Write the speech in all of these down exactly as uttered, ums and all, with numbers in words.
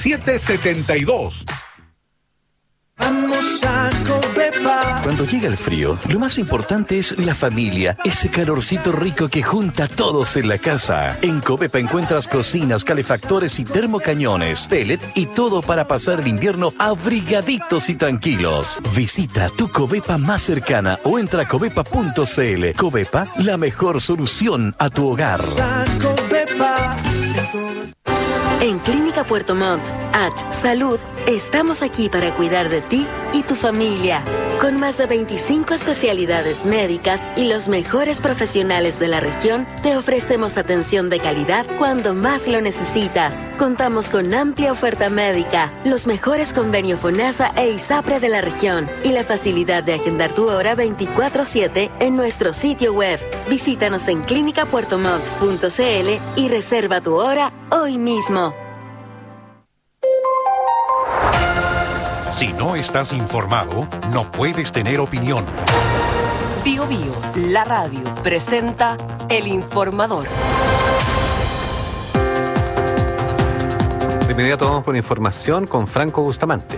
siete siete dos. Vamos a Covepa. Cuando llega el frío, lo más importante es la familia, ese calorcito rico que junta a todos en la casa. En Covepa encuentras cocinas, calefactores y termocañones, pellet y todo para pasar el invierno abrigaditos y tranquilos. Visita tu Covepa más cercana o entra a covepa punto c l. Covepa, la mejor solución a tu hogar. En Clínica Puerto Montt, H Salud, estamos aquí para cuidar de ti y tu familia. Con más de veinticinco especialidades médicas y los mejores profesionales de la región, te ofrecemos atención de calidad cuando más lo necesitas. Contamos con amplia oferta médica, los mejores convenios FONASA e ISAPRE de la región y la facilidad de agendar tu hora veinticuatro siete en nuestro sitio web. Visítanos en clínica puerto montt punto c l y reserva tu hora hoy mismo. Si no estás informado, no puedes tener opinión. Bio Bio, la radio, presenta El Informador. De inmediato vamos con información con Franco Bustamante.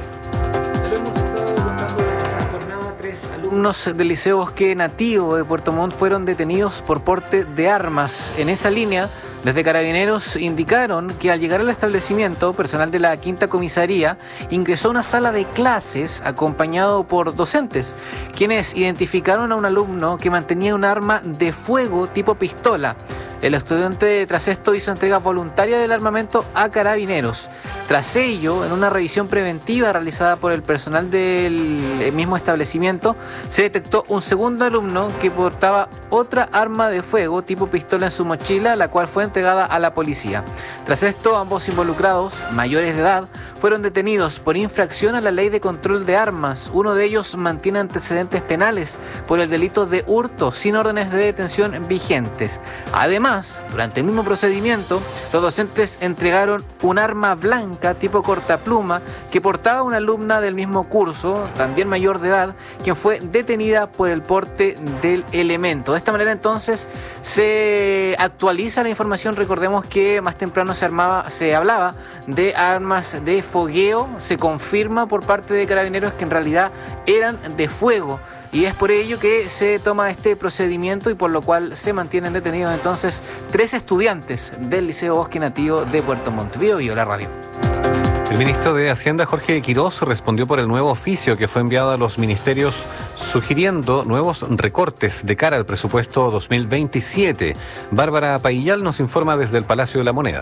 Alumnos del Liceo Bosque Nativo de Puerto Montt fueron detenidos por porte de armas. En esa línea, desde Carabineros indicaron que al llegar al establecimiento, personal de la quinta comisaría ingresó a una sala de clases acompañado por docentes, quienes identificaron a un alumno que mantenía un arma de fuego tipo pistola. El estudiante tras esto hizo entrega voluntaria del armamento a Carabineros. Tras ello, en una revisión preventiva realizada por el personal del mismo establecimiento, se detectó un segundo alumno que portaba otra arma de fuego tipo pistola en su mochila, la cual fue entregada a la policía. Tras esto, ambos involucrados, mayores de edad, fueron detenidos por infracción a la ley de control de armas. Uno de ellos mantiene antecedentes penales por el delito de hurto sin órdenes de detención vigentes. Además, durante el mismo procedimiento, los docentes entregaron un arma blanca tipo cortapluma que portaba una alumna del mismo curso, también mayor de edad, quien fue detenida por el porte del elemento. De esta manera entonces se actualiza la información. Recordemos que más temprano se armaba, se hablaba de armas de fogueo. Se confirma por parte de Carabineros que en realidad eran de fuego. Y es por ello que se toma este procedimiento y por lo cual se mantienen detenidos entonces tres estudiantes del Liceo Bosque Nativo de Puerto Montt. Bio Bio, la radio. El ministro de Hacienda, Jorge Quiroz, respondió por el nuevo oficio que fue enviado a los ministerios sugiriendo nuevos recortes de cara al presupuesto dos mil veintisiete. Bárbara Paillal nos informa desde el Palacio de la Moneda.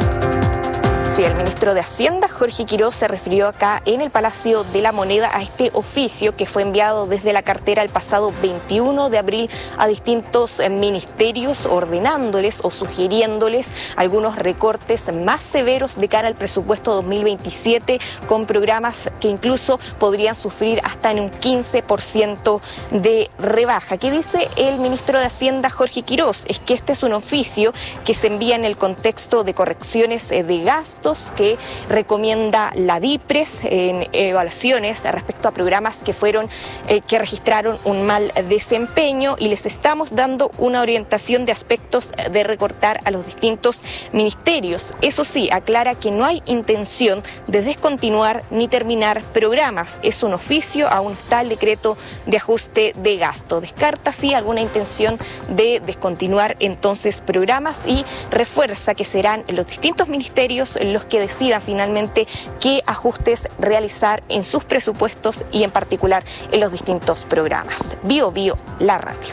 Sí, el ministro de Hacienda, Jorge Quiroz, se refirió acá en el Palacio de la Moneda a este oficio que fue enviado desde la cartera el pasado veintiuno de abril a distintos ministerios, ordenándoles o sugiriéndoles algunos recortes más severos de cara al presupuesto dos mil veintisiete, con programas que incluso podrían sufrir hasta en un quince por ciento de rebaja. ¿Qué dice el ministro de Hacienda, Jorge Quiroz? Es que este es un oficio que se envía en el contexto de correcciones de gastos que recomienda la DIPRES en evaluaciones respecto a programas que fueron eh, que registraron un mal desempeño, y les estamos dando una orientación de aspectos de recortar a los distintos ministerios. Eso sí, aclara que no hay intención de descontinuar ni terminar programas. Es un oficio, aún está el decreto de ajuste de gasto. Descarta sí alguna intención de descontinuar entonces programas y refuerza que serán los distintos ministerios los que decidan finalmente qué ajustes realizar en sus presupuestos y en particular en los distintos programas. Bio Bio, la radio.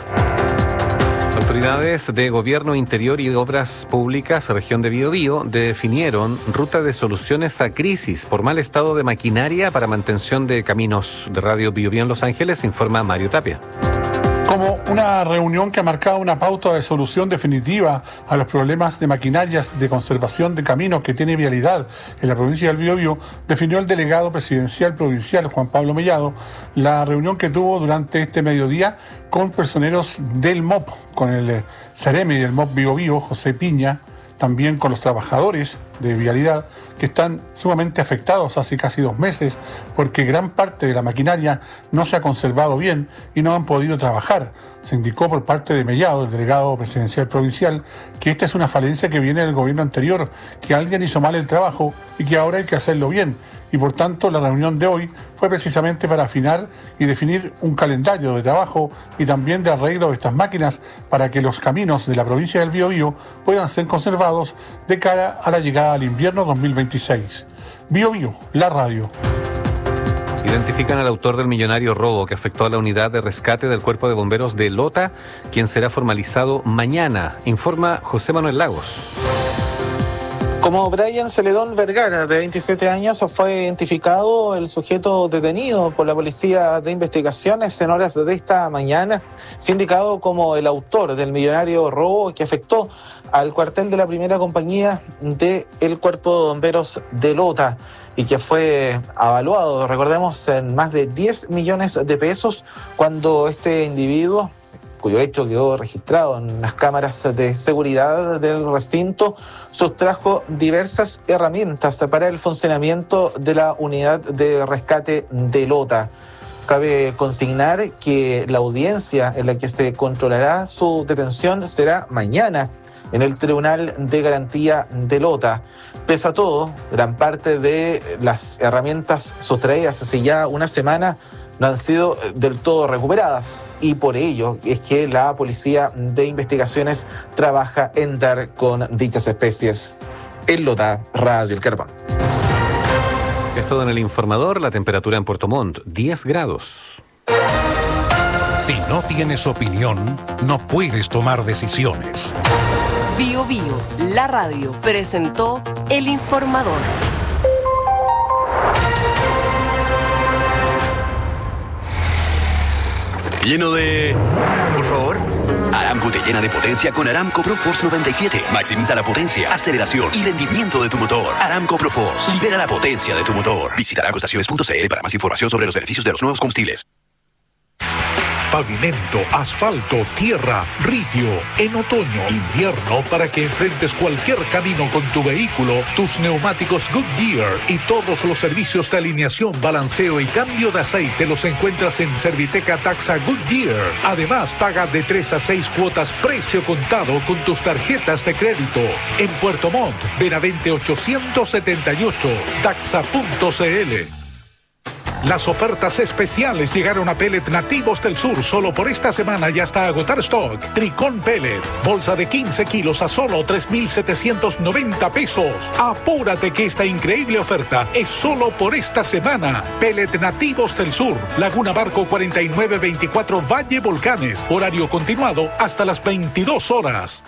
Autoridades de Gobierno Interior y Obras Públicas, región de Biobío, definieron ruta de soluciones a crisis por mal estado de maquinaria para mantención de caminos de Radio Biobío en Los Ángeles, informa Mario Tapia. Como una reunión que ha marcado una pauta de solución definitiva a los problemas de maquinarias de conservación de caminos que tiene Vialidad en la provincia del Biobío, definió el delegado presidencial provincial Juan Pablo Mellado la reunión que tuvo durante este mediodía con personeros del M O P, con el Ceremi del M O P Biobío, José Piña, también con los trabajadores de vialidad que están sumamente afectados hace casi dos meses porque gran parte de la maquinaria no se ha conservado bien y no han podido trabajar. Se indicó por parte de Mellado, el delegado presidencial provincial, que esta es una falencia que viene del gobierno anterior, que alguien hizo mal el trabajo y que ahora hay que hacerlo bien. Y por tanto la reunión de hoy fue precisamente para afinar y definir un calendario de trabajo y también de arreglo de estas máquinas para que los caminos de la provincia del Biobío puedan ser conservados de cara a la llegada al invierno dos mil veintiséis. Biobío, la radio. Identifican al autor del millonario robo que afectó a la unidad de rescate del Cuerpo de Bomberos de Lota, quien será formalizado mañana, informa José Manuel Lagos. Como Brian Celedón Vergara, de veintisiete años, fue identificado el sujeto detenido por la Policía de Investigaciones en horas de esta mañana, sindicado como el autor del millonario robo que afectó al cuartel de la primera compañía del Cuerpo de Bomberos de Lota y que fue avaluado, recordemos, en más de diez millones de pesos cuando este individuo, cuyo hecho quedó registrado en las cámaras de seguridad del recinto, sustrajo diversas herramientas para el funcionamiento de la unidad de rescate de Lota. Cabe consignar que la audiencia en la que se controlará su detención será mañana en el Tribunal de Garantía de Lota. Pese a todo, gran parte de las herramientas sustraídas hace ya una semana no han sido del todo recuperadas y por ello es que la Policía de Investigaciones trabaja en dar con dichas especies. En Lota, Radio El Carbón. Es todo en el informador. La temperatura en Puerto Montt, diez grados. Si no tienes opinión, no puedes tomar decisiones. Bio Bio, la radio, presentó El Informador. Lleno de... Por favor. Aramco te llena de potencia con Aramco ProForce noventa y siete. Maximiza la potencia, aceleración y rendimiento de tu motor. Aramco ProForce libera la potencia de tu motor. Visita aramco estaciones punto c l para más información sobre los beneficios de los nuevos combustibles. Pavimento, asfalto, tierra, ritio. En otoño, invierno, para que enfrentes cualquier camino con tu vehículo, tus neumáticos Goodyear y todos los servicios de alineación, balanceo y cambio de aceite los encuentras en Serviteca Taxa Goodyear. Además, paga de tres a seis cuotas precio contado con tus tarjetas de crédito. En Puerto Montt, Benavente ochocientos setenta y ocho, taxa punto c l. Las ofertas especiales llegaron a Pellet Nativos del Sur solo por esta semana y hasta agotar stock. Tricón Pellet, bolsa de quince kilos a solo tres mil setecientos noventa pesos. Apúrate que esta increíble oferta es solo por esta semana. Pellet Nativos del Sur, Laguna Barco cuarenta y nueve veinticuatro Valle Volcanes, horario continuado hasta las veintidós horas.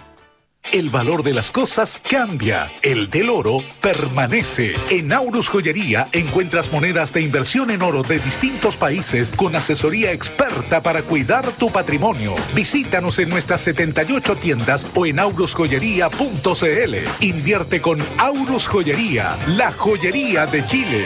El valor de las cosas cambia, el del oro permanece. En Aurus Joyería encuentras monedas de inversión en oro de distintos países con asesoría experta para cuidar tu patrimonio. Visítanos en nuestras setenta y ocho tiendas o en aurus joyería punto c l. Invierte con Aurus Joyería, la joyería de Chile.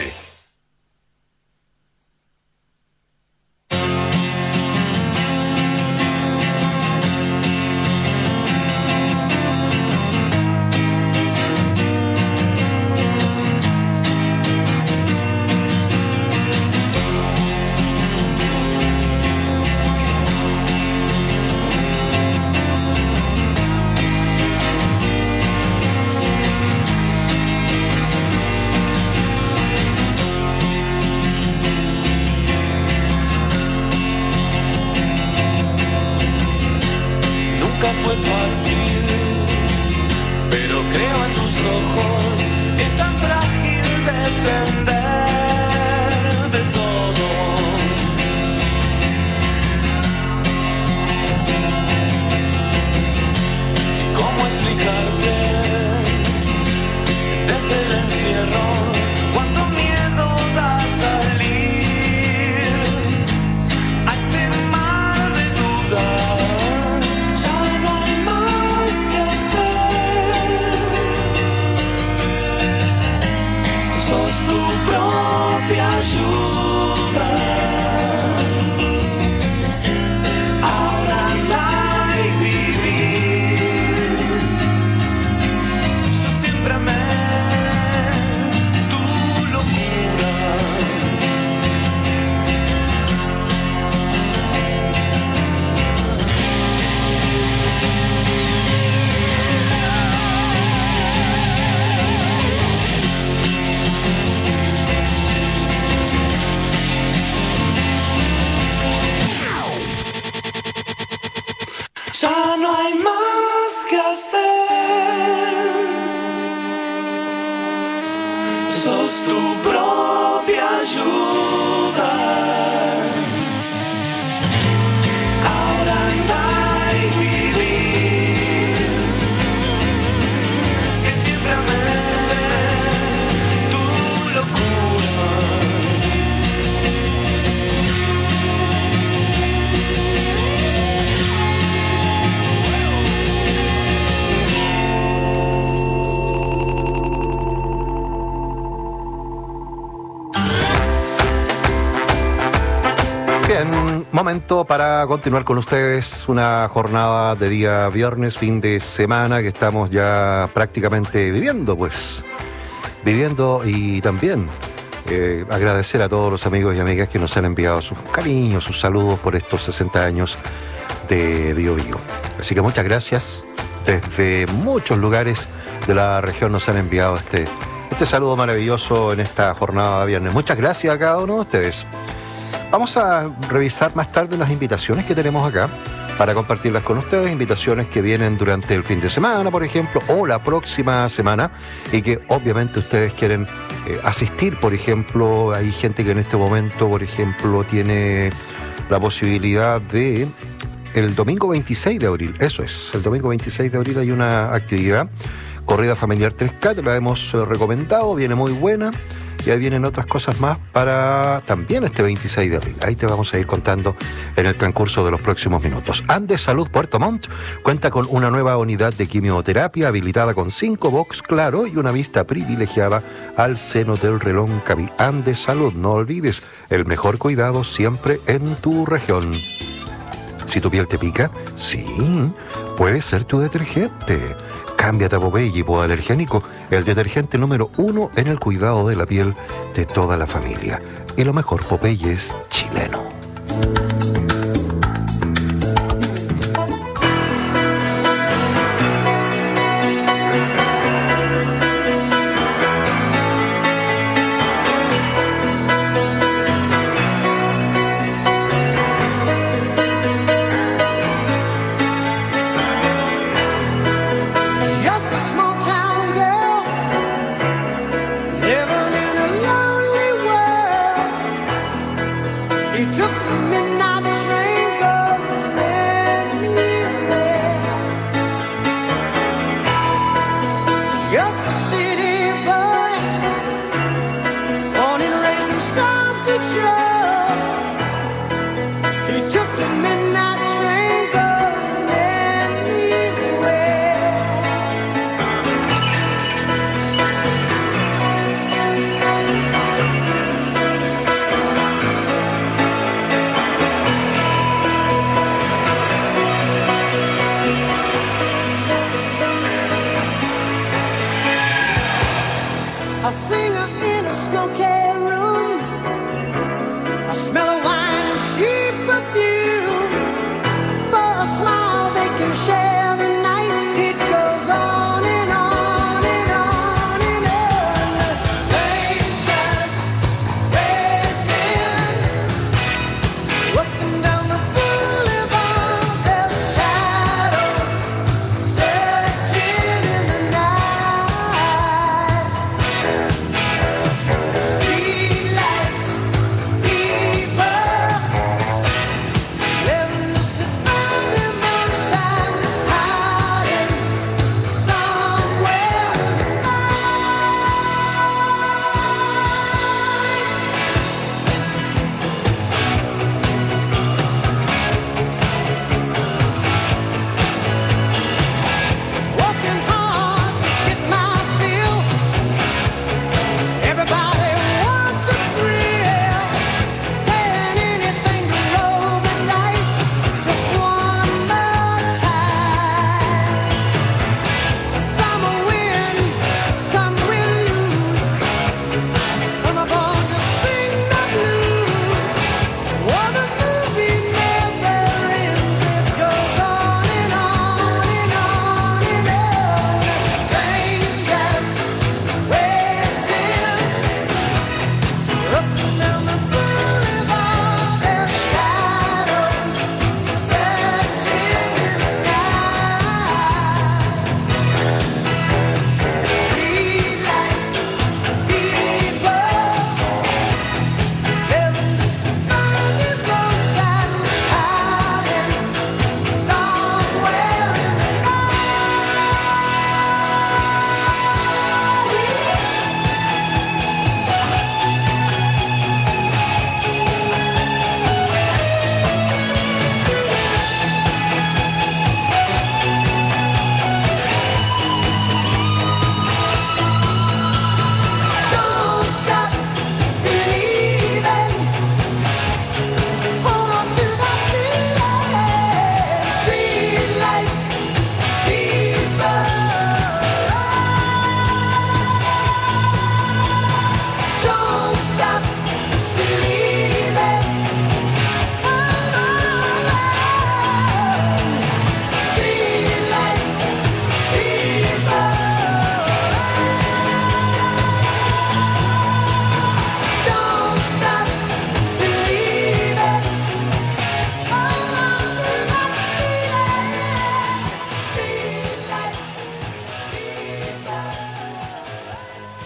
Yo siempre me sos tu propia ayuda. Ahora andar y vivir, que siempre amé tu locura. Bien, momento para continuar con ustedes una jornada de día viernes, fin de semana que estamos ya prácticamente viviendo, pues, viviendo y también eh, agradecer a todos los amigos y amigas que nos han enviado sus cariños, sus saludos por estos sesenta años de Bio Bio. Así que muchas gracias. Desde muchos lugares de la región nos han enviado este, este saludo maravilloso en esta jornada de viernes. Muchas gracias a cada uno de ustedes. Vamos a revisar más tarde las invitaciones que tenemos acá para compartirlas con ustedes, invitaciones que vienen durante el fin de semana, por ejemplo, o la próxima semana, y que obviamente ustedes quieren eh, asistir, por ejemplo. Hay gente que en este momento, por ejemplo, tiene la posibilidad de el domingo veintiséis de abril, eso es, el domingo veintiséis de abril hay una actividad, Corrida Familiar tres K, la hemos eh, recomendado, viene muy buena. Y ahí vienen otras cosas más para también este veintiséis de abril. Ahí te vamos a ir contando en el transcurso de los próximos minutos. Andes Salud Puerto Montt cuenta con una nueva unidad de quimioterapia habilitada con cinco box claro y una vista privilegiada al seno del Reloncaví. Andes Salud, no olvides, el mejor cuidado siempre en tu región. Si tu piel te pica, sí, puede ser tu detergente. Cámbiate a Popeye hipoalergénico, el detergente número uno en el cuidado de la piel de toda la familia. Y lo mejor, Popeye es chileno. See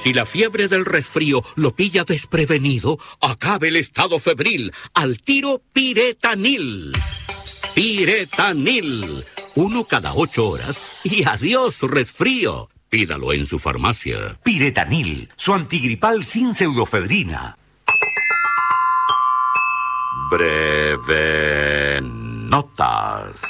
Si la fiebre del resfrío lo pilla desprevenido, acabe el estado febril. Al tiro Piretanil. Piretanil. Uno cada ocho horas y adiós resfrío. Pídalo en su farmacia. Piretanil, su antigripal sin pseudofedrina. Breve notas.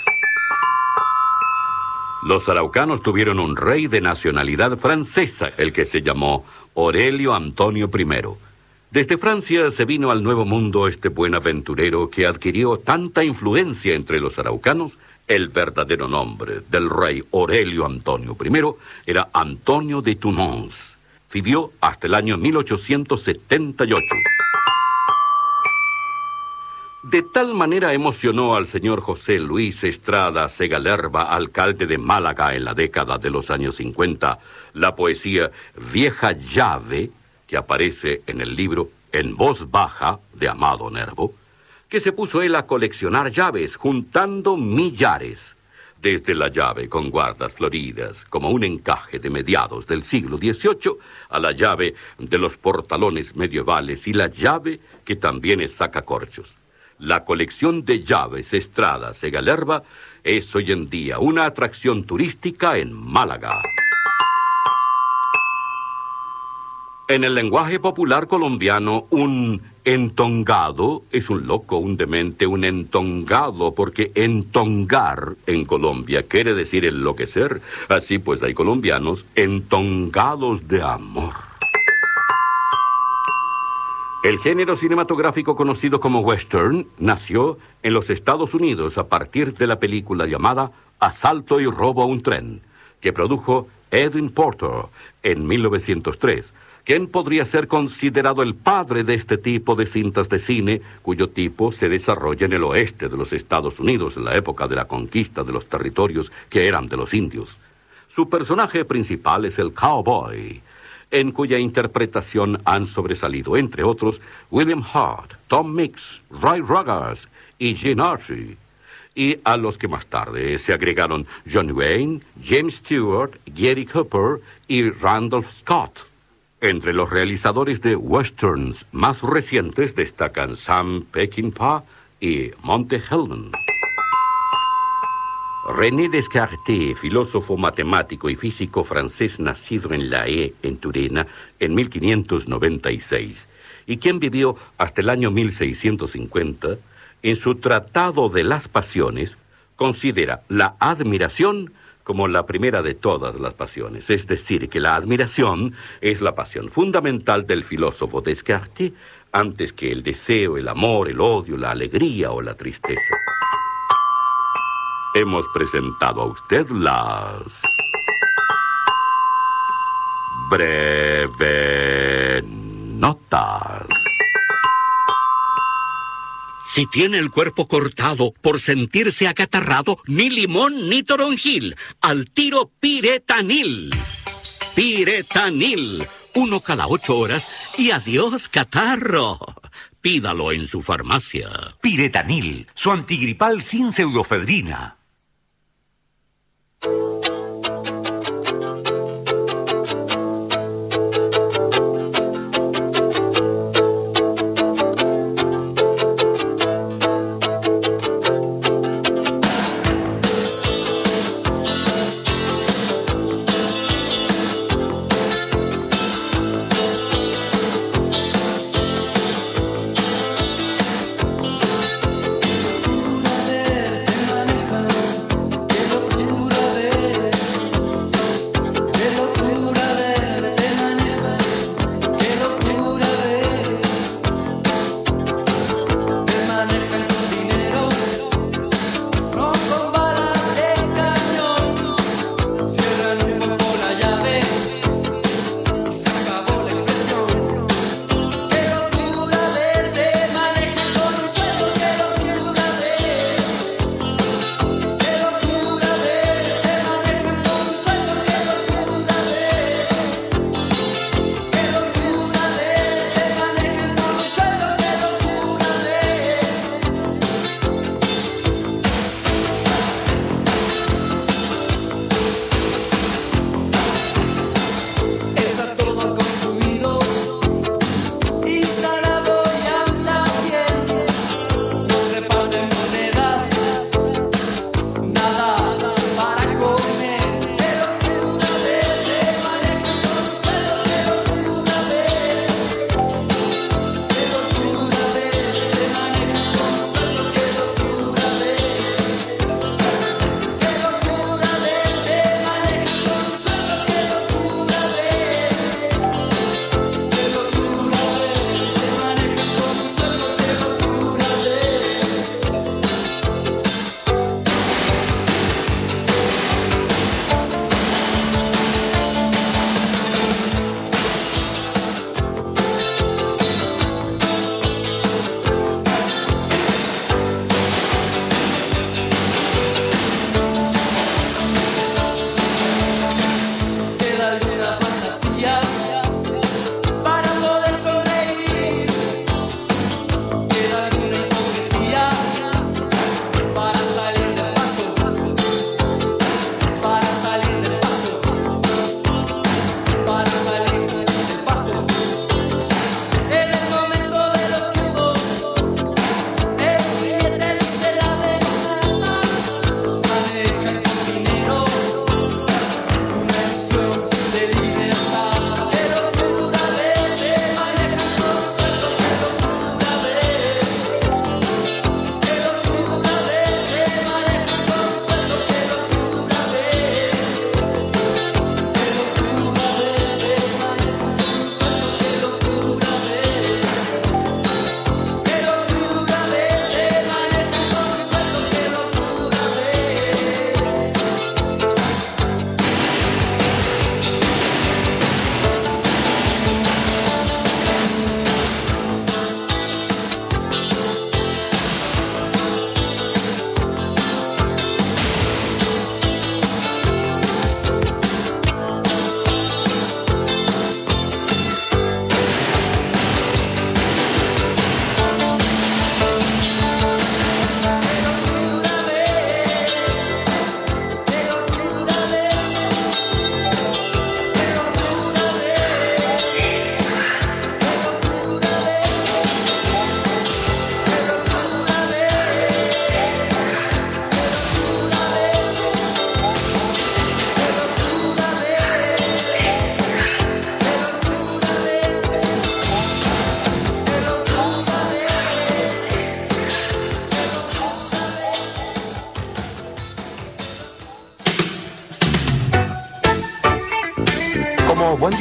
Los araucanos tuvieron un rey de nacionalidad francesa, el que se llamó Aurelio Antonio primero. Desde Francia se vino al Nuevo Mundo este buen aventurero que adquirió tanta influencia entre los araucanos. El verdadero nombre del rey Aurelio Antonio primero era Antonio de Tounons. Vivió hasta el año mil ochocientos setenta y ocho. De tal manera emocionó al señor José Luis Estrada Segalerba, alcalde de Málaga en la década de los años cincuenta, la poesía Vieja Llave, que aparece en el libro En voz baja de Amado Nervo, que se puso él a coleccionar llaves, juntando millares. Desde la llave con guardas floridas, como un encaje de mediados del siglo dieciocho, a la llave de los portalones medievales y la llave que también es sacacorchos. La colección de llaves Estrada Segalerba es hoy en día una atracción turística en Málaga. En el lenguaje popular colombiano, un entongado es un loco, un demente, un entongado, porque entongar en Colombia quiere decir enloquecer. Así pues hay colombianos entongados de amor. El género cinematográfico conocido como western nació en los Estados Unidos a partir de la película llamada Asalto y robo a un tren, que produjo Edwin Porter en mil novecientos tres. ¿Quién podría ser considerado el padre de este tipo de cintas de cine, cuyo tipo se desarrolla en el oeste de los Estados Unidos en la época de la conquista de los territorios que eran de los indios? Su personaje principal es el cowboy, en cuya interpretación han sobresalido, entre otros, William Hurt, Tom Mix, Roy Rogers y Gene Autry, y a los que más tarde se agregaron John Wayne, James Stewart, Gary Cooper y Randolph Scott. Entre los realizadores de westerns más recientes destacan Sam Peckinpah y Monte Hellman. René Descartes, filósofo, matemático y físico francés nacido en La Haye, en Turena, en mil quinientos noventa y seis, y quien vivió hasta el año mil seiscientos cincuenta, en su Tratado de las Pasiones, considera la admiración como la primera de todas las pasiones. Es decir, que la admiración es la pasión fundamental del filósofo Descartes, antes que el deseo, el amor, el odio, la alegría o la tristeza. Hemos presentado a usted las breve notas. Si tiene el cuerpo cortado por sentirse acatarrado, ni limón ni toronjil, al tiro Piretanil. Piretanil, uno cada ocho horas y adiós catarro. Pídalo en su farmacia. Piretanil, su antigripal sin pseudofedrina. Qué locura de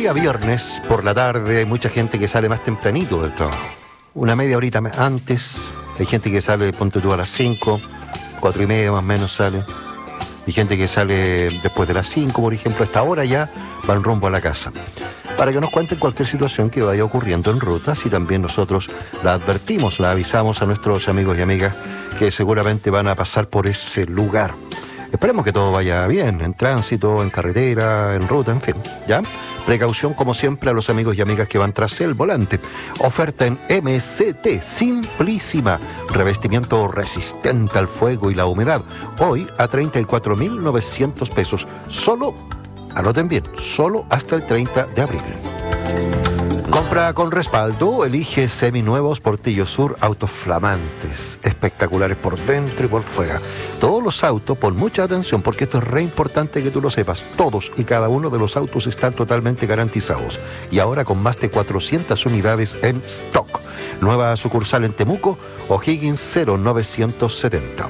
día viernes, por la tarde, hay mucha gente que sale más tempranito del trabajo. Una media horita antes. Hay gente que sale, ponte tú, a las cinco, cuatro y media más o menos sale. Hay gente que sale después de las cinco, por ejemplo. A esta hora ya van rumbo a la casa. Para que nos cuenten cualquier situación que vaya ocurriendo en rutas, y también nosotros la advertimos, la avisamos a nuestros amigos y amigas que seguramente van a pasar por ese lugar. Esperemos que todo vaya bien, en tránsito, en carretera, en ruta, en fin, ¿ya? Precaución, como siempre, a los amigos y amigas que van tras el volante. Oferta en M C T, simplísima. Revestimiento resistente al fuego y la humedad. Hoy a treinta y cuatro mil novecientos pesos. Solo, anoten bien, solo hasta el treinta de abril. Compra con respaldo, elige seminuevos Portillo Sur, autos flamantes, espectaculares por dentro y por fuera. Todos los autos, pon mucha atención porque esto es re importante que tú lo sepas, todos y cada uno de los autos están totalmente garantizados y ahora con más de cuatrocientas unidades en stock. Nueva sucursal en Temuco, O'Higgins cero novecientos setenta.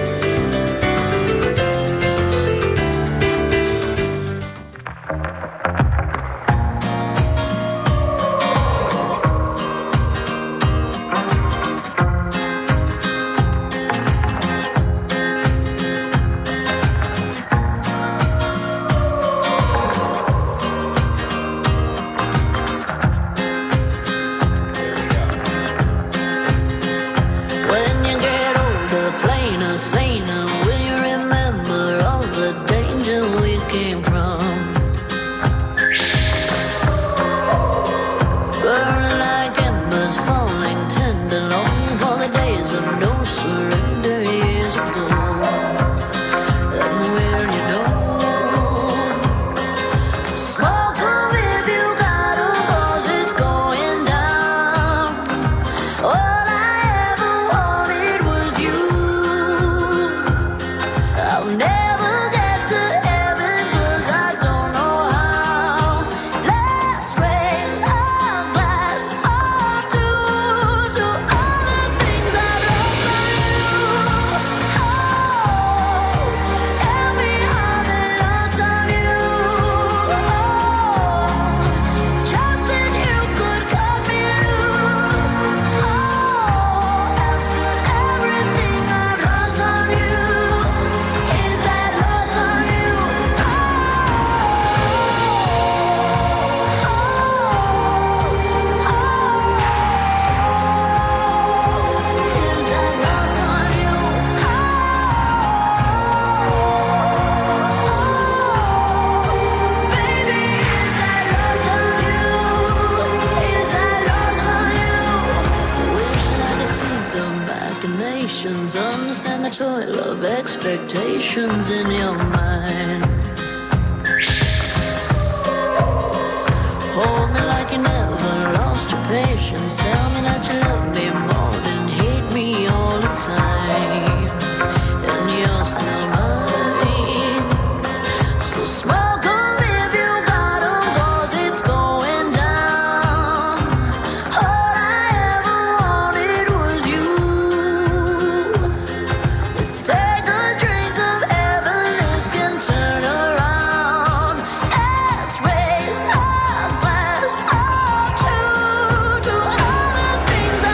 Expectations in your mind. Hold me like you never lost your patience. Tell me that you love me more than hate me all the time. And you're still mine. So smoke 'em if you got 'em, 'cause it's going down. All I ever wanted was you. Let's take things I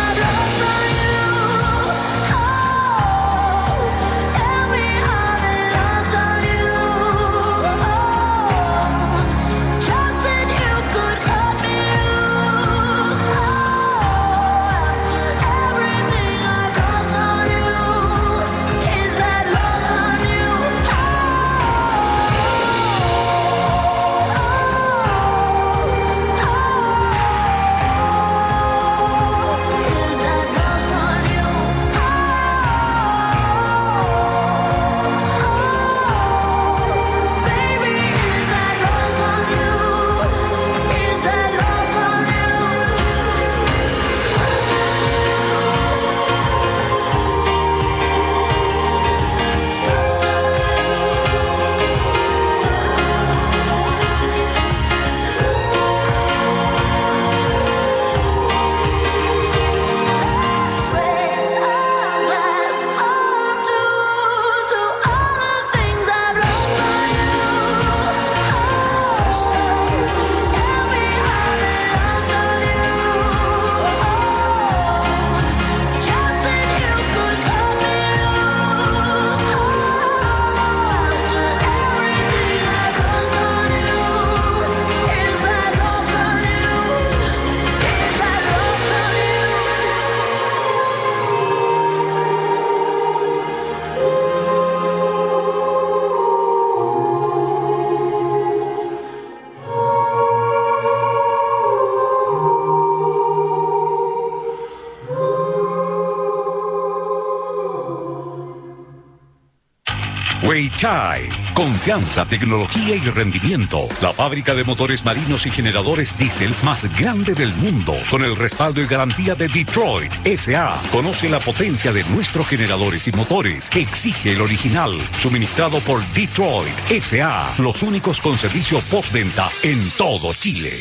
Weichai. Confianza, tecnología y rendimiento. La fábrica de motores marinos y generadores diésel más grande del mundo. Con el respaldo y garantía de Detroit S A. Conoce la potencia de nuestros generadores y motores que exige el original. Suministrado por Detroit S A. Los únicos con servicio postventa en todo Chile.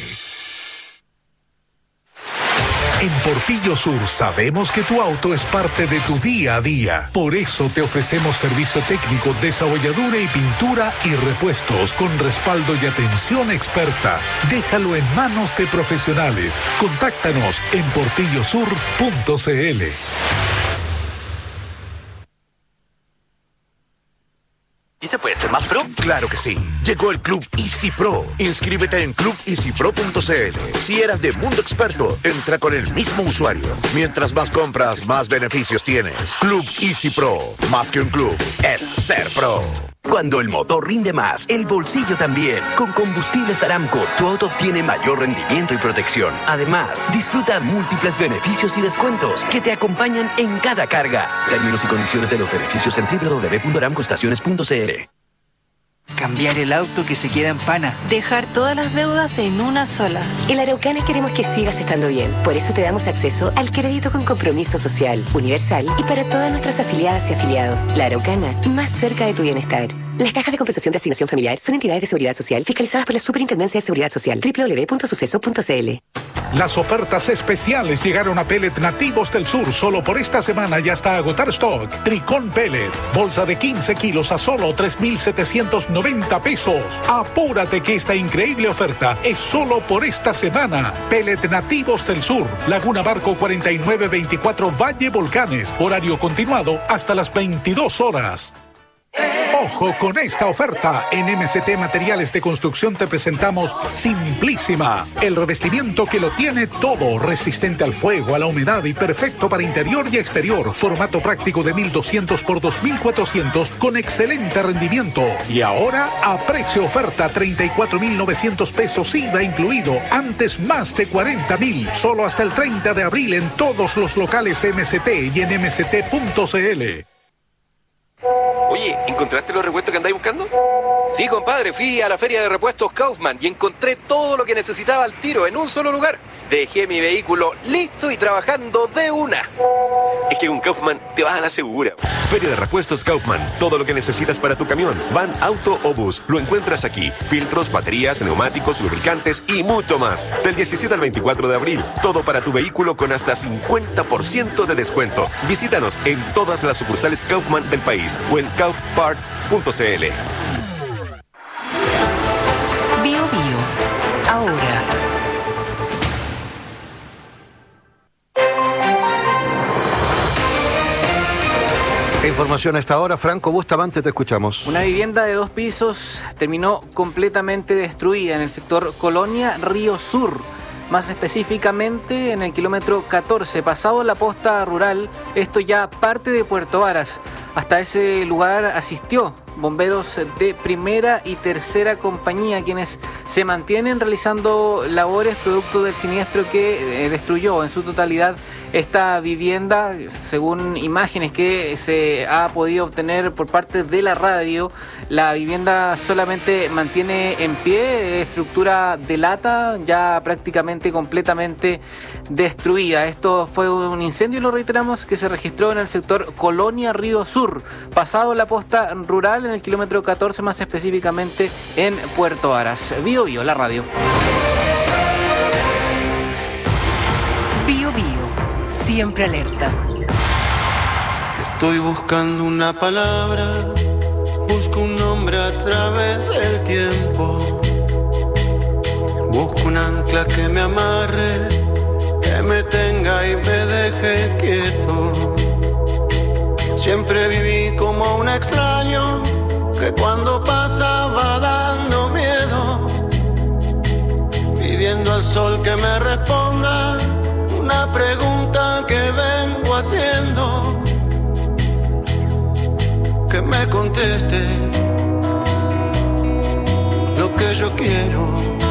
En Portillo Sur sabemos que tu auto es parte de tu día a día. Por eso te ofrecemos servicio técnico, desabolladura y pintura y repuestos con respaldo y atención experta. Déjalo en manos de profesionales. Contáctanos en portillo sur punto c l. ¿Y se puede ser más pro? Claro que sí. Llegó el Club Easy Pro. Inscríbete en club easy pro punto c l. Si eras de Mundo Experto, entra con el mismo usuario. Mientras más compras, más beneficios tienes. Club Easy Pro. Más que un club, es ser pro. Cuando el motor rinde más, el bolsillo también. Con Combustibles Aramco, tu auto obtiene mayor rendimiento y protección. Además, disfruta múltiples beneficios y descuentos que te acompañan en cada carga. Términos y condiciones de los beneficios en doble u doble u doble u punto aramco estaciones punto c l. Cambiar el auto que se queda en pana. Dejar todas las deudas en una sola. En la Araucana queremos que sigas estando bien. Por eso te damos acceso al crédito con compromiso social, universal y para todas nuestras afiliadas y afiliados. La Araucana, más cerca de tu bienestar. Las cajas de compensación de asignación familiar son entidades de seguridad social fiscalizadas por la Superintendencia de Seguridad Social. doble u doble u doble u punto suceso punto c l. Las ofertas especiales llegaron a Pellet Nativos del Sur. Solo por esta semana ya está a agotar stock. Tricón Pellet. Bolsa de quince kilos a solo tres mil setecientos noventa pesos. Apúrate que esta increíble oferta es solo por esta semana. Pellet Nativos del Sur. Laguna Barco cuarenta y nueve veinticuatro Valle Volcanes. Horario continuado hasta las veintidós horas. Ojo con esta oferta. En M C T Materiales de Construcción te presentamos Simplísima, el revestimiento que lo tiene todo, resistente al fuego, a la humedad y perfecto para interior y exterior. Formato práctico de mil doscientos por dos mil cuatrocientos con excelente rendimiento. Y ahora a precio oferta treinta y cuatro mil novecientos pesos I V A incluido. Antes más de cuarenta mil. Solo hasta el treinta de abril en todos los locales M C T y en m c t punto c l. Oye, ¿encontraste los repuestos que andáis buscando? Sí, compadre, fui a la feria de repuestos Kaufman y encontré todo lo que necesitaba al tiro en un solo lugar. Dejé mi vehículo listo y trabajando de una. Es que con Kaufman te vas a la segura. Feria de repuestos Kaufman. Todo lo que necesitas para tu camión, van, auto o bus. Lo encuentras aquí. Filtros, baterías, neumáticos, lubricantes y mucho más. Del diecisiete al veinticuatro de abril. Todo para tu vehículo con hasta cincuenta por ciento de descuento. Visítanos en todas las sucursales Kaufman del país o en kauf parts punto c l. Bio Bio. Ahora. Información a esta hora. Franco Bustamante, te escuchamos. Una vivienda de dos pisos terminó completamente destruida en el sector Colonia Río Sur. Más específicamente en el kilómetro catorce, pasado la posta rural, esto ya parte de Puerto Varas. Hasta ese lugar asistió bomberos de primera y tercera compañía, quienes se mantienen realizando labores producto del siniestro que eh, destruyó en su totalidad esta vivienda. Según imágenes que se ha podido obtener por parte de la radio, la vivienda solamente mantiene en pie, estructura de lata, ya prácticamente completamente destruida. Esto fue un incendio, lo reiteramos, que se registró en el sector Colonia Río Sur, pasado la posta rural en el kilómetro catorce, más específicamente en Puerto Varas. Bio Bio, la radio. Bio Bio, siempre alerta. Estoy buscando una palabra, busco un nombre a través del tiempo. Busco un ancla que me amarre, que me tenga y me deje quieto. Siempre viví como un extraño, que cuando pasa va dando miedo. Pidiendo al sol que me responda una pregunta que vengo haciendo. Que me conteste lo que yo quiero.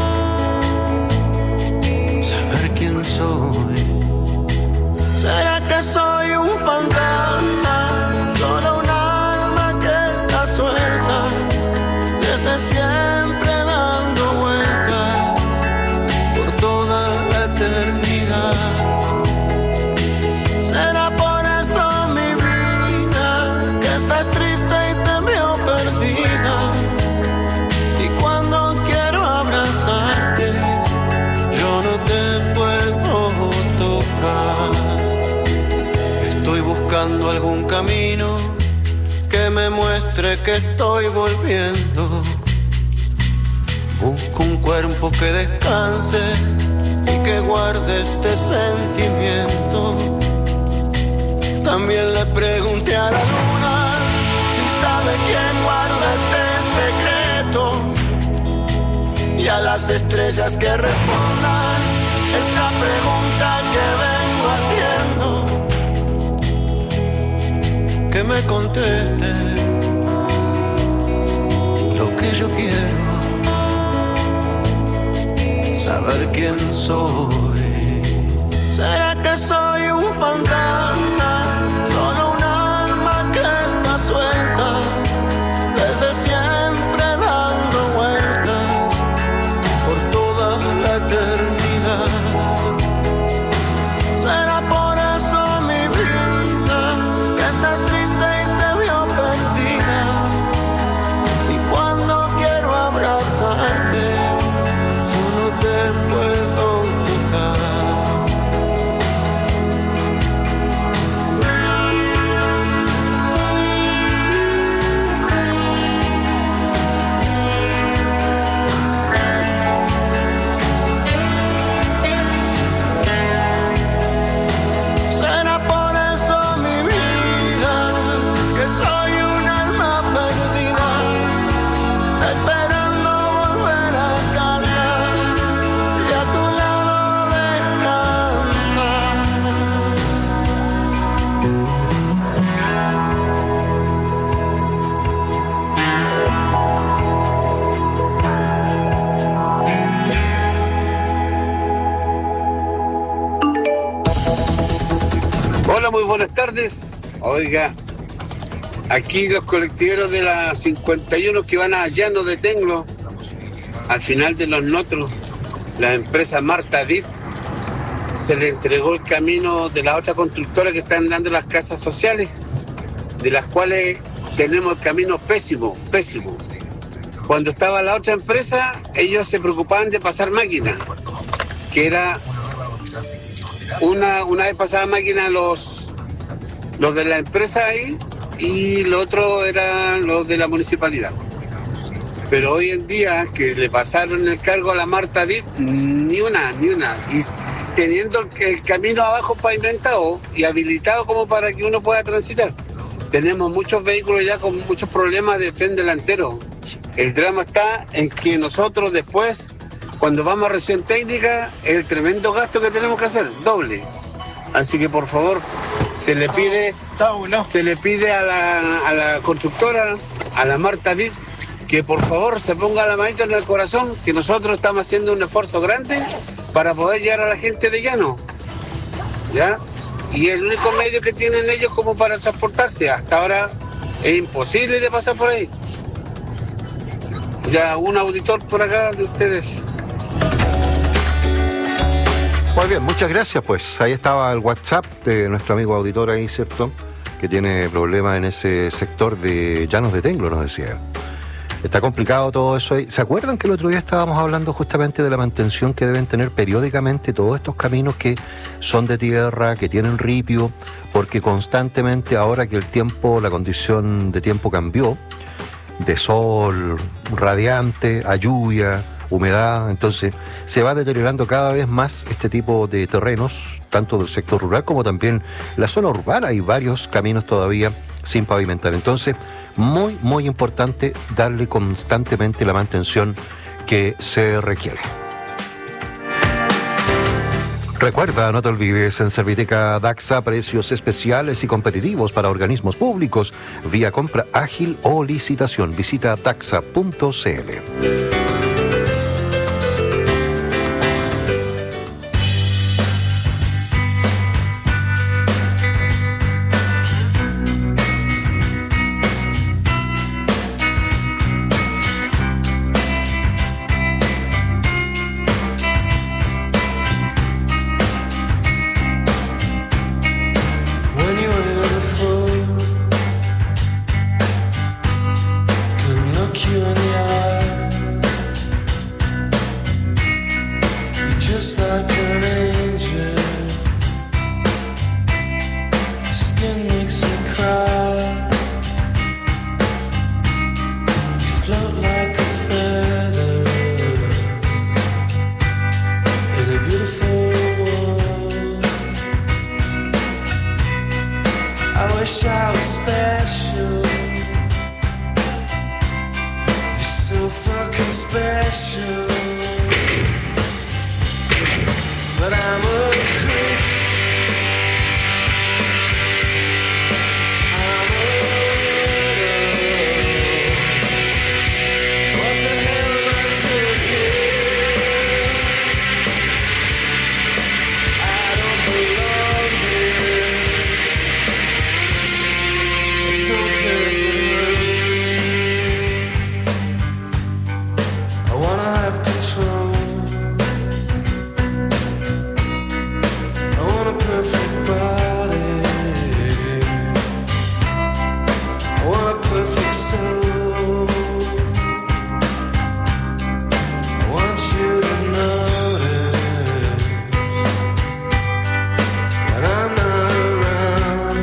Saber quién soy. ¿Será que soy un fantasma? Solo un alma que está suelta. me muestre que estoy volviendo. Busco un cuerpo que descanse y que guarde este sentimiento. También le pregunté a la luna si sabe quién guarda este secreto, y a las estrellas que respondan esta pregunta que vengo haciendo. Que me conteste lo que yo quiero, saber quién soy. ¿Será que soy un fantasma? Solo un alma que está suelta, desde siempre dando vueltas por toda la eternidad. ¿Será por eso mi vida que estás triste y te veo perdida? Y cuando quiero abrazarte yo no te puedo tocar. Hola, muy buenas tardes. Oiga, aquí los colectiveros de la cincuenta y uno que van a Llano de Tenglo, al final de los Notros, la empresa Marta Dip, se le entregó el camino de la otra constructora que están dando las casas sociales, de las cuales tenemos el camino pésimo, pésimo. Cuando estaba la otra empresa, ellos se preocupaban de pasar máquinas, que era una, una vez pasaba máquina los, los de la empresa ahí y lo otro eran los de la municipalidad. Pero hoy en día que le pasaron el cargo a la Marta Vip, ni una, ni una. Y teniendo el, el camino abajo pavimentado y habilitado como para que uno pueda transitar. Tenemos muchos vehículos ya con muchos problemas de tren delantero. El drama está en que nosotros después, cuando vamos a revisión técnica, el tremendo gasto que tenemos que hacer, doble. Así que por favor, se le pide, se le pide a la, a la constructora, a la Marta Vip, que por favor se ponga la manita en el corazón, que nosotros estamos haciendo un esfuerzo grande para poder llegar a la gente de Llano, ¿ya? Y el único medio que tienen ellos como para transportarse, hasta ahora es imposible de pasar por ahí. Ya, un auditor por acá de ustedes. Muy bien, muchas gracias. Pues ahí estaba el WhatsApp de nuestro amigo auditor ahí, ¿cierto? Que tiene problemas en ese sector de Llanos de Tenglo, nos decía. Está complicado todo eso ahí. ¿Se acuerdan que el otro día estábamos hablando justamente de la mantención que deben tener periódicamente todos estos caminos que son de tierra, que tienen ripio? Porque constantemente, ahora que el tiempo, la condición de tiempo cambió, de sol radiante a lluvia, humedad, entonces se va deteriorando cada vez más este tipo de terrenos, tanto del sector rural como también la zona urbana. Hay varios caminos todavía sin pavimentar. Entonces, muy, muy importante darle constantemente la mantención que se requiere. Recuerda, no te olvides, en Serviteca Daxa, precios especiales y competitivos para organismos públicos, vía compra ágil o licitación. Visita daxa punto c l. Look you in the eye wish I was special. You're so fucking special. But I'm a creep. I'm a widow. What the hell am I doing here? I don't belong here. I don't care if it hurts. I wanna have control. Perfect body. I want a perfect soul. I want you to notice when I'm not around.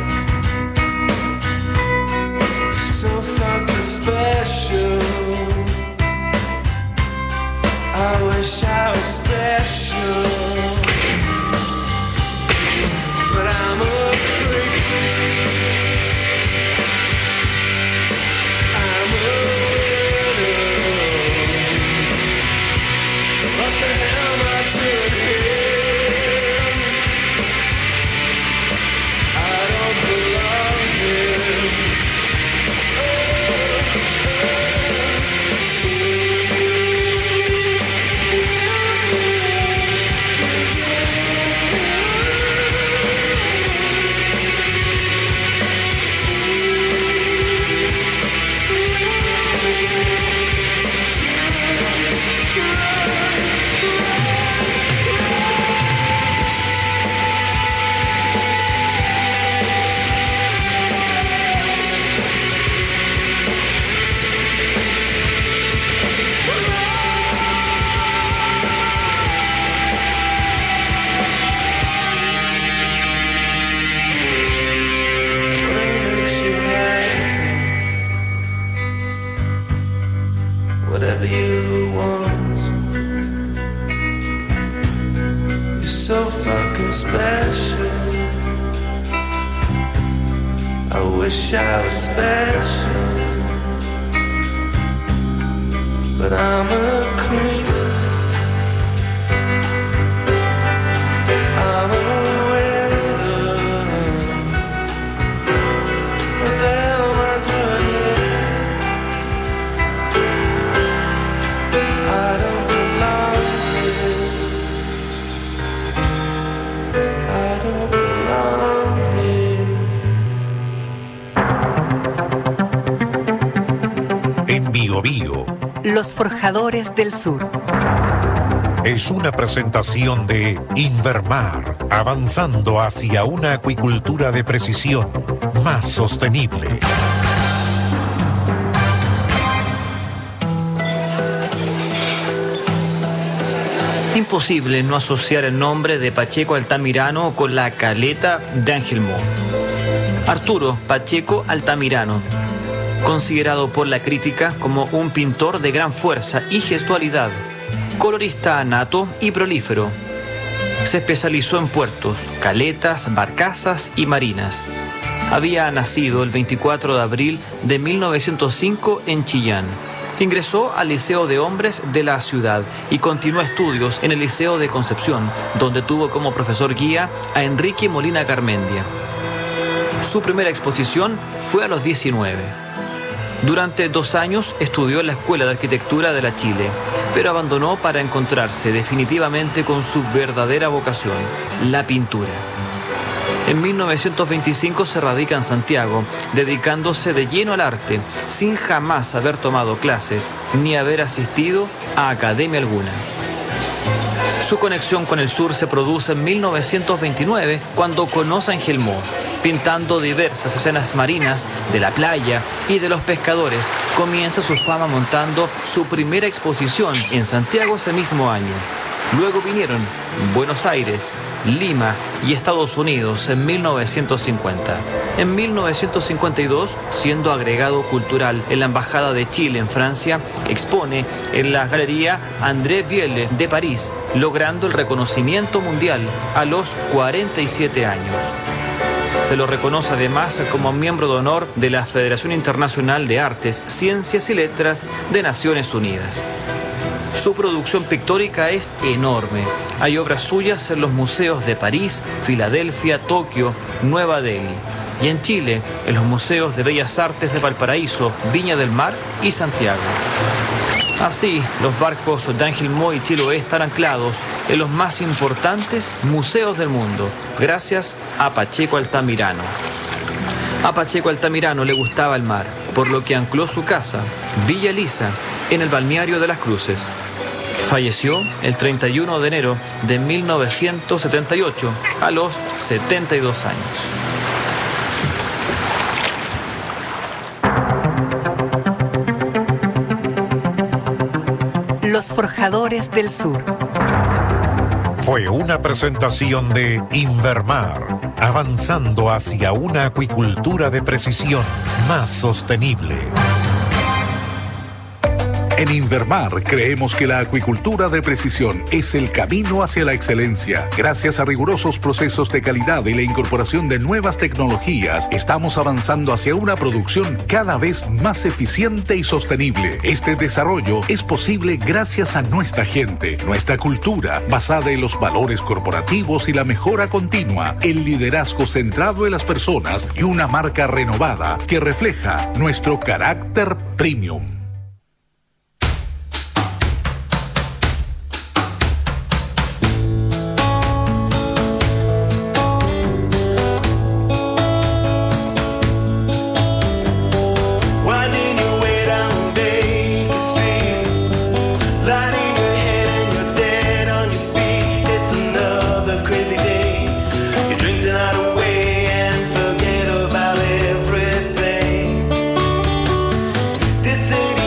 You're so fucking special. I wish I was special. But I'm a creep. I'm a widow. What the hell am I doing here? I don't belong here. Oh, whatever you want. You're so fucking special. I wish I was special, but I'm a creep. I'm a widow. What the hell am I doing here? I don't belong here. I don't belong here. En Bio Bio. Los Forjadores del Sur. Es una presentación de Invermar, avanzando hacia una acuicultura de precisión más sostenible. Imposible no asociar el nombre de Pacheco Altamirano con la caleta de Angelmó. Arturo Pacheco Altamirano, considerado por la crítica como un pintor de gran fuerza y gestualidad, colorista nato y prolífero. Se especializó en puertos, caletas, barcazas y marinas. Había nacido el veinticuatro de abril de mil novecientos cinco en Chillán. Ingresó al Liceo de Hombres de la ciudad y continuó estudios en el Liceo de Concepción, donde tuvo como profesor guía a Enrique Molina Garmendia. Su primera exposición fue a los diecinueve. Durante dos años estudió en la Escuela de Arquitectura de la Chile, pero abandonó para encontrarse definitivamente con su verdadera vocación, la pintura. En mil novecientos veinticinco se radica en Santiago, dedicándose de lleno al arte, sin jamás haber tomado clases ni haber asistido a academia alguna. Su conexión con el sur se produce en mil novecientos veintinueve, cuando conoce a Angelmó, pintando diversas escenas marinas de la playa y de los pescadores. Comienza su fama montando su primera exposición en Santiago ese mismo año. Luego vinieron Buenos Aires, Lima y Estados Unidos en mil novecientos cincuenta. En mil novecientos cincuenta y dos, siendo agregado cultural en la Embajada de Chile en Francia, expone en la Galería André Viele de París, logrando el reconocimiento mundial a los cuarenta y siete años. Se lo reconoce además como miembro de honor de la Federación Internacional de Artes, Ciencias y Letras de Naciones Unidas. Su producción pictórica es enorme. Hay obras suyas en los museos de París, Filadelfia, Tokio, Nueva Delhi. Y en Chile, en los museos de Bellas Artes de Valparaíso, Viña del Mar y Santiago. Así, los barcos de Ángel Moe y Chiloé están anclados en los más importantes museos del mundo, gracias a Pacheco Altamirano. A Pacheco Altamirano le gustaba el mar, por lo que ancló su casa, Villa Elisa, en el balneario de Las Cruces. Falleció el treinta y uno de enero de mil novecientos setenta y ocho, a los setenta y dos años. Los Forjadores del Sur. Fue una presentación de Invermar, avanzando hacia una acuicultura de precisión más sostenible. En Invermar creemos que la acuicultura de precisión es el camino hacia la excelencia. Gracias a rigurosos procesos de calidad y la incorporación de nuevas tecnologías, estamos avanzando hacia una producción cada vez más eficiente y sostenible. Este desarrollo es posible gracias a nuestra gente, nuestra cultura, basada en los valores corporativos y la mejora continua, el liderazgo centrado en las personas y una marca renovada que refleja nuestro carácter premium. This city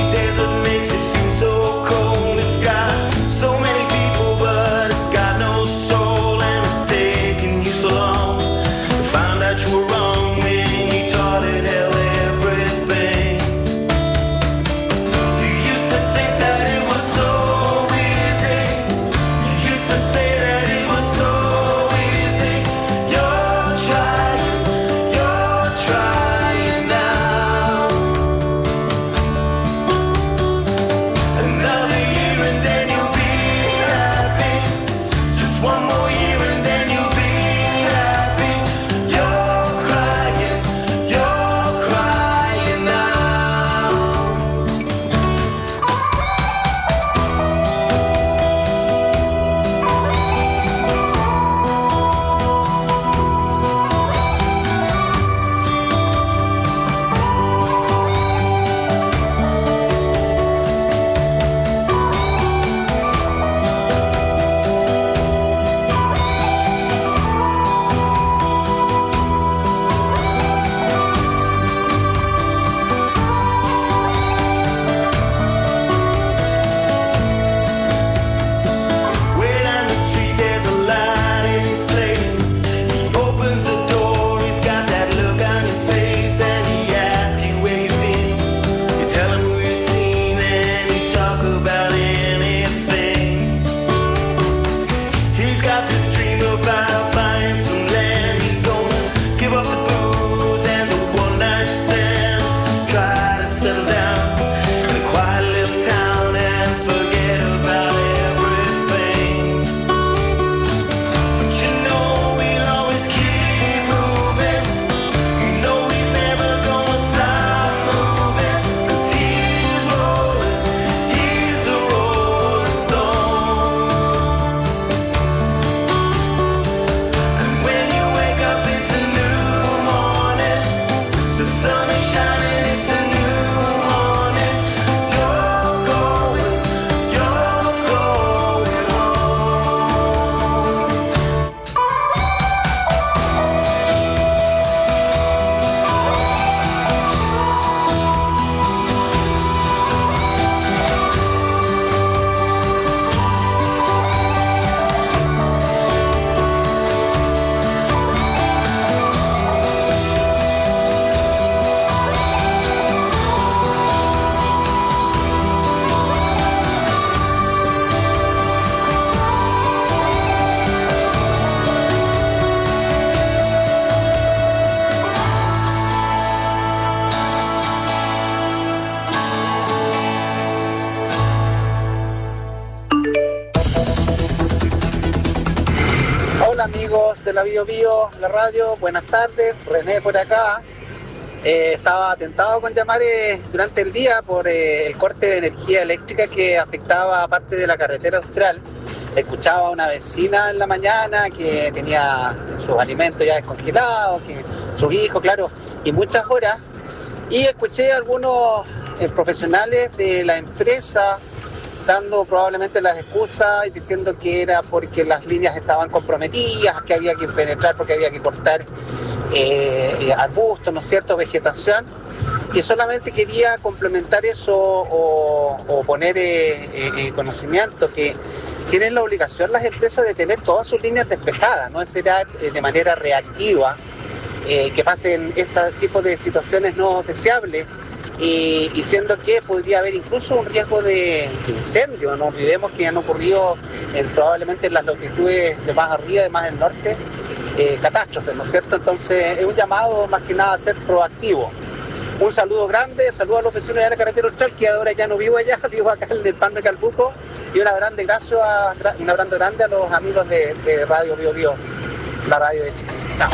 Hola Bio Bio, la radio, buenas tardes, René por acá. Eh, estaba tentado con llamar eh, durante el día por eh, el corte de energía eléctrica que afectaba parte de la carretera austral. Escuchaba a una vecina en la mañana que tenía sus alimentos ya descongelados, que sus hijos, claro, y muchas horas. Y escuché a algunos eh, profesionales de la empresa dando probablemente las excusas y diciendo que era porque las líneas estaban comprometidas, que había que penetrar porque había que cortar eh, eh, arbustos, ¿no es cierto?, vegetación. Y solamente quería complementar eso o, o poner eh, eh, conocimiento que tienen la obligación las empresas de tener todas sus líneas despejadas, no esperar eh, de manera reactiva eh, que pasen este tipo de situaciones no deseables. Y, y siendo que podría haber incluso un riesgo de incendio. No olvidemos que han ocurrido en, probablemente en las latitudes de más arriba, de más al norte, eh, catástrofes, ¿no es cierto? Entonces es un llamado más que nada a ser proactivo. Un saludo grande, saludo a los vecinos de la carretera austral, que ahora ya no vivo allá, vivo acá en el Pan de Calbuco, y un abrazo grande, un abrazo grande a los amigos de, de Radio Bio Bio, la radio de Chile. Chao.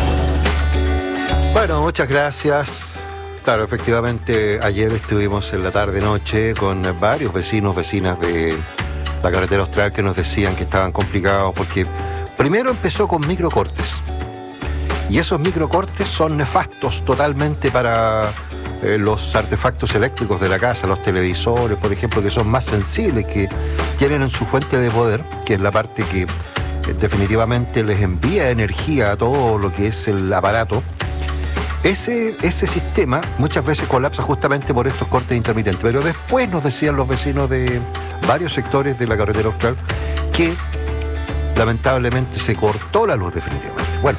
Bueno, muchas gracias. Claro, efectivamente, ayer estuvimos en la tarde-noche con varios vecinos, vecinas de la carretera austral que nos decían que estaban complicados porque primero empezó con microcortes. Y esos microcortes son nefastos totalmente para eh, los artefactos eléctricos de la casa, los televisores, por ejemplo, que son más sensibles, que tienen en su fuente de poder, que es la parte que eh, definitivamente les envía energía a todo lo que es el aparato. Ese, ese sistema muchas veces colapsa justamente por estos cortes intermitentes. Pero después nos decían los vecinos de varios sectores de la carretera austral que lamentablemente se cortó la luz definitivamente. Bueno,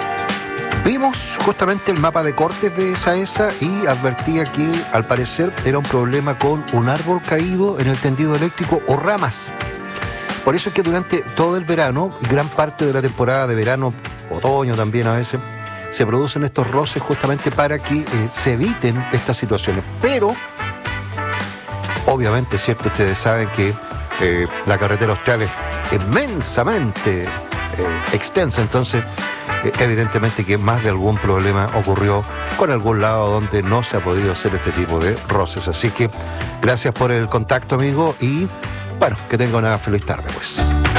vimos justamente el mapa de cortes de SAESA y advertía que al parecer era un problema con un árbol caído en el tendido eléctrico o ramas. Por eso es que durante todo el verano, gran parte de la temporada de verano, otoño también a veces, se producen estos roces justamente para que eh, se eviten estas situaciones. Pero, obviamente, cierto, ustedes saben que eh, la carretera austral es inmensamente eh, extensa, entonces eh, evidentemente que más de algún problema ocurrió con algún lado donde no se ha podido hacer este tipo de roces. Así que gracias por el contacto, amigo, y bueno, que tenga una feliz tarde, pues.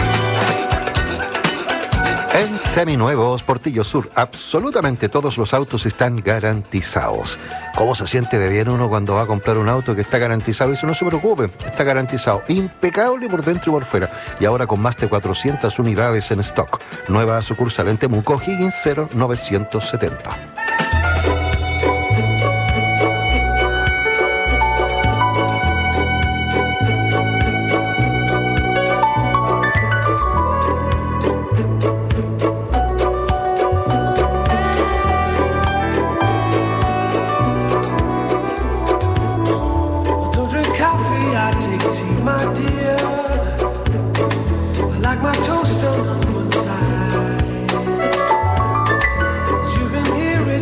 En Seminuevos Portillo Sur, absolutamente todos los autos están garantizados. ¿Cómo se siente de bien uno cuando va a comprar un auto que está garantizado? Eso no se preocupe, está garantizado, impecable por dentro y por fuera. Y ahora con más de cuatrocientas unidades en stock. Nueva sucursal en Temuco, Higgins cero novecientos setenta. You can hear it.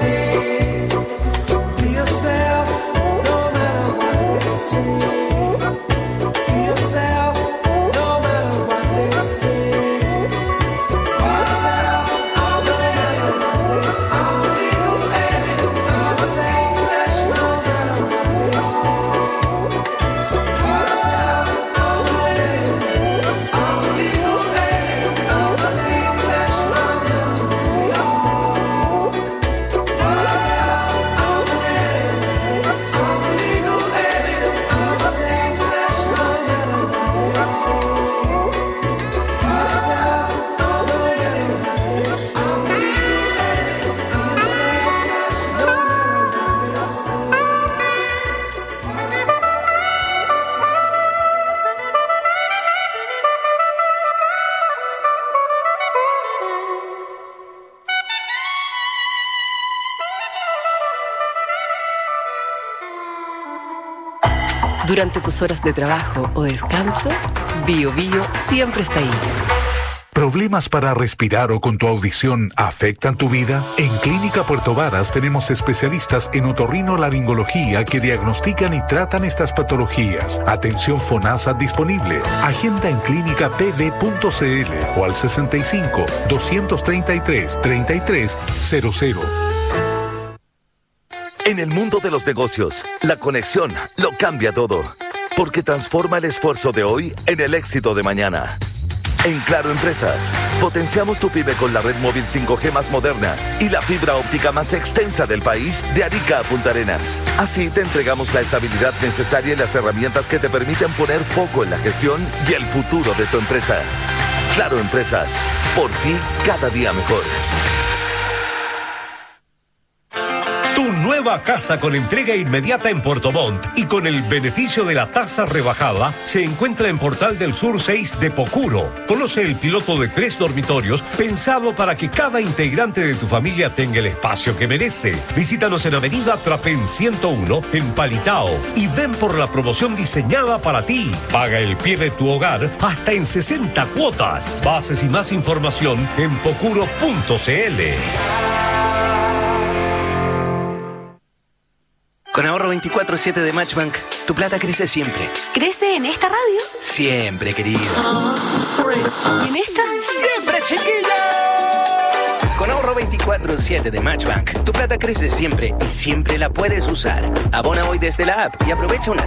say. Be yourself, no matter what they say. Be yourself, no matter what they say. Be yourself, no matter what they say. Durante tus horas de trabajo o descanso, Bio Bio siempre está ahí. ¿Problemas para respirar o con tu audición afectan tu vida? En Clínica Puerto Varas tenemos especialistas en otorrinolaringología que diagnostican y tratan estas patologías. Atención FONASA disponible. Agenda en clínica p v punto c l o al sesenta y cinco, doscientos treinta y tres, treinta y tres cero cero. En el mundo de los negocios, la conexión lo cambia todo, porque transforma el esfuerzo de hoy en el éxito de mañana. En Claro Empresas, potenciamos tu pyme con la red móvil cinco G más moderna y la fibra óptica más extensa del país de Arica a Punta Arenas. Así te entregamos la estabilidad necesaria y las herramientas que te permiten poner foco en la gestión y el futuro de tu empresa. Claro Empresas, por ti cada día mejor. Tu nueva casa con entrega inmediata en Puerto Montt y con el beneficio de la tasa rebajada se encuentra en Portal del Sur seis de Pocuro. Conoce el piloto de tres dormitorios pensado para que cada integrante de tu familia tenga el espacio que merece. Visítanos en Avenida Trapén ciento uno en Palitao y ven por la promoción diseñada para ti. Paga el pie de tu hogar hasta en sesenta cuotas. Bases y más información en pocuro punto c l. Con ahorro veinticuatro siete de Matchbank, tu plata crece siempre. ¿Crece en esta radio? Siempre, querido. ¿Y en esta? ¡Siempre, chiquilla! Con ahorro veinticuatro siete de Matchbank, tu plata crece siempre y siempre la puedes usar. Abona hoy desde la app y aprovecha una